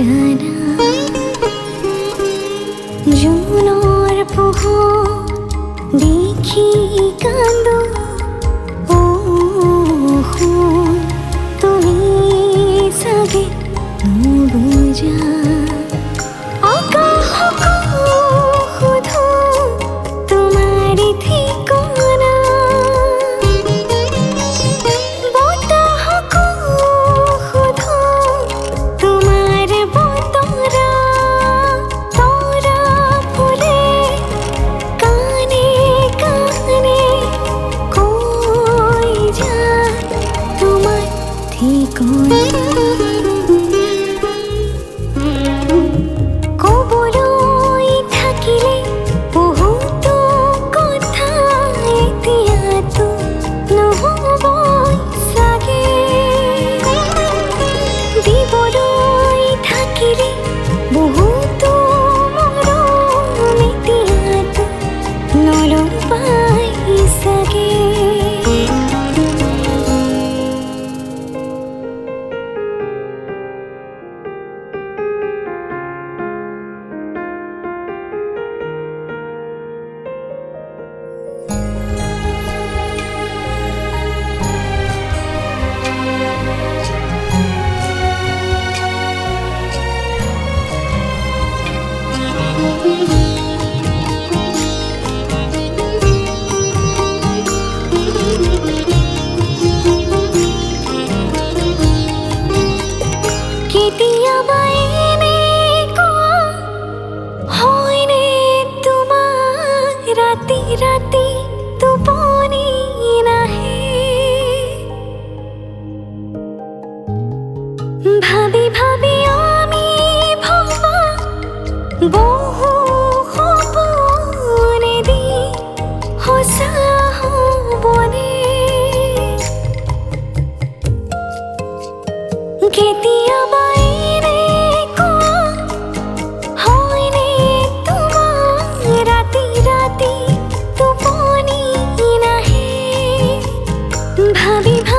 অজানা জুনৰ পোহৰ দেখি কান্দো ও তুমি চাগে নুবুজা আকাশকো সোধো তোমাৰ ঠিকনা বতাহকো সোধো তোমাৰ বতৰা তৰা ফুলে কানে কানে কৈ যায় তোমাৰ ঠিকনা কবলৈ থাকিলে বহুতো কথা এতিয়াতো নহ'বই চাগে দিবলৈ থাকিলে বহুতো মৰম এতিয়াতো নল'বাই চাগে কেতিয়াবা এনেকুৱা হয়নে তোমাৰ ৰাতি ৰাতি টোপনি নাহে ভাবি ভাবি আমি ভবা বহু সপোনেদি সঁচা হ'বনে কেতিয়াবা এনেকুৱা হয়নে তোমাৰ ৰাতি ৰাতি টোপনি নাহে ভাবি